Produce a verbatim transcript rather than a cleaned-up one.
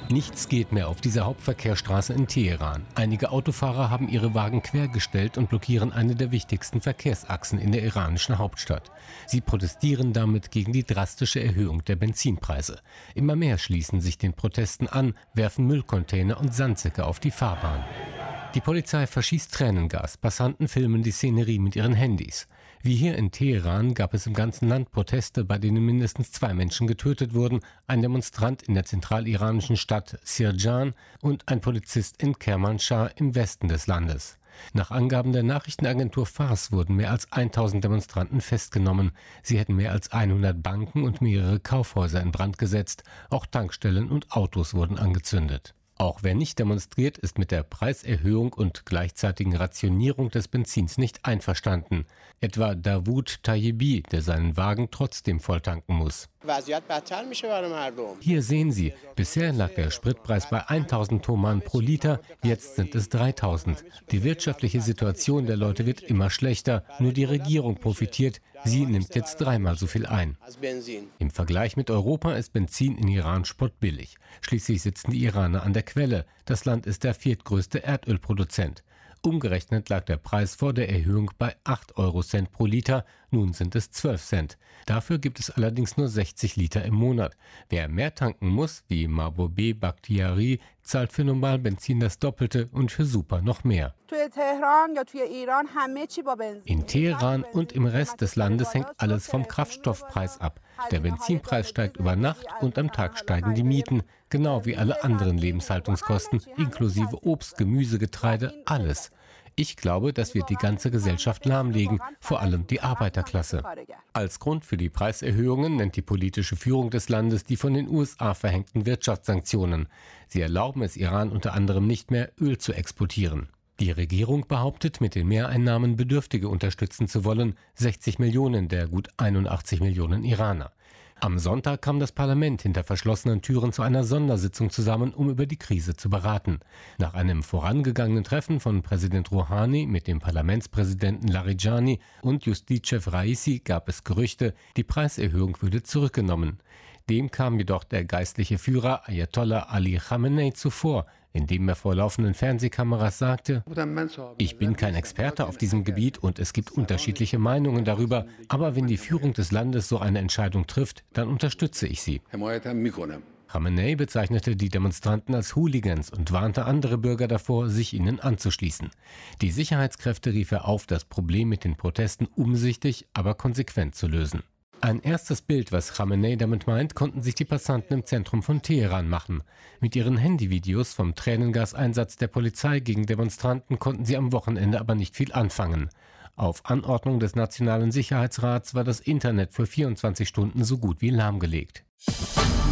Nichts geht mehr auf dieser Hauptverkehrsstraße in Teheran. Einige Autofahrer haben ihre Wagen quergestellt und blockieren eine der wichtigsten Verkehrsachsen in der iranischen Hauptstadt. Sie protestieren damit gegen die drastische Erhöhung der Benzinpreise. Immer mehr schließen sich den Protesten an, werfen Müllcontainer und Sandsäcke auf die Fahrbahn. Die Polizei verschießt Tränengas, Passanten filmen die Szenerie mit ihren Handys. Wie hier in Teheran gab es im ganzen Land Proteste, bei denen mindestens zwei Menschen getötet wurden, ein Demonstrant in der zentraliranischen Stadt Sirjan und ein Polizist in Kermanschah im Westen des Landes. Nach Angaben der Nachrichtenagentur Fars wurden mehr als tausend Demonstranten festgenommen. Sie hätten mehr als hundert Banken und mehrere Kaufhäuser in Brand gesetzt. Auch Tankstellen und Autos wurden angezündet. Auch wer nicht demonstriert, ist mit der Preiserhöhung und gleichzeitigen Rationierung des Benzins nicht einverstanden. Etwa Davoud Tayyibi, der seinen Wagen trotzdem volltanken muss. Hier sehen Sie, bisher lag der Spritpreis bei tausend Toman pro Liter, jetzt sind es dreitausend. Die wirtschaftliche Situation der Leute wird immer schlechter, nur die Regierung profitiert, sie nimmt jetzt dreimal so viel ein. Im Vergleich mit Europa ist Benzin in Iran spottbillig. Schließlich sitzen die Iraner an der Quelle. Das Land ist der viertgrößte Erdölproduzent. Umgerechnet lag der Preis vor der Erhöhung bei acht Eurocent pro Liter, nun sind es zwölf Cent. Dafür gibt es allerdings nur sechzig Liter im Monat. Wer mehr tanken muss, wie Mahboube Bakhtiari, zahlt für Normalbenzin das Doppelte und für Super noch mehr. In Teheran und im Rest des Landes hängt alles vom Kraftstoffpreis ab. Der Benzinpreis steigt über Nacht und am Tag steigen die Mieten, genau wie alle anderen Lebenshaltungskosten, inklusive Obst, Gemüse, Getreide, alles. Ich glaube, das wird die ganze Gesellschaft lahmlegen, vor allem die Arbeiterklasse. Als Grund für die Preiserhöhungen nennt die politische Führung des Landes die von den U S A verhängten Wirtschaftssanktionen. Sie erlauben es Iran unter anderem nicht mehr, Öl zu exportieren. Die Regierung behauptet, mit den Mehreinnahmen Bedürftige unterstützen zu wollen, sechzig Millionen der gut einundachtzig Millionen Iraner. Am Sonntag kam das Parlament hinter verschlossenen Türen zu einer Sondersitzung zusammen, um über die Krise zu beraten. Nach einem vorangegangenen Treffen von Präsident Rouhani mit dem Parlamentspräsidenten Larijani und Justizchef Raisi gab es Gerüchte, die Preiserhöhung würde zurückgenommen. Dem kam jedoch der geistliche Führer Ayatollah Ali Khamenei zuvor, indem er vor laufenden Fernsehkameras sagte: Ich bin kein Experte auf diesem Gebiet und es gibt unterschiedliche Meinungen darüber, aber wenn die Führung des Landes so eine Entscheidung trifft, dann unterstütze ich sie. Khamenei bezeichnete die Demonstranten als Hooligans und warnte andere Bürger davor, sich ihnen anzuschließen. Die Sicherheitskräfte rief er auf, das Problem mit den Protesten umsichtig, aber konsequent zu lösen. Ein erstes Bild, was Khamenei damit meint, konnten sich die Passanten im Zentrum von Teheran machen. Mit ihren Handyvideos vom Tränengaseinsatz der Polizei gegen Demonstranten konnten sie am Wochenende aber nicht viel anfangen. Auf Anordnung des Nationalen Sicherheitsrats war das Internet für vierundzwanzig Stunden so gut wie lahmgelegt.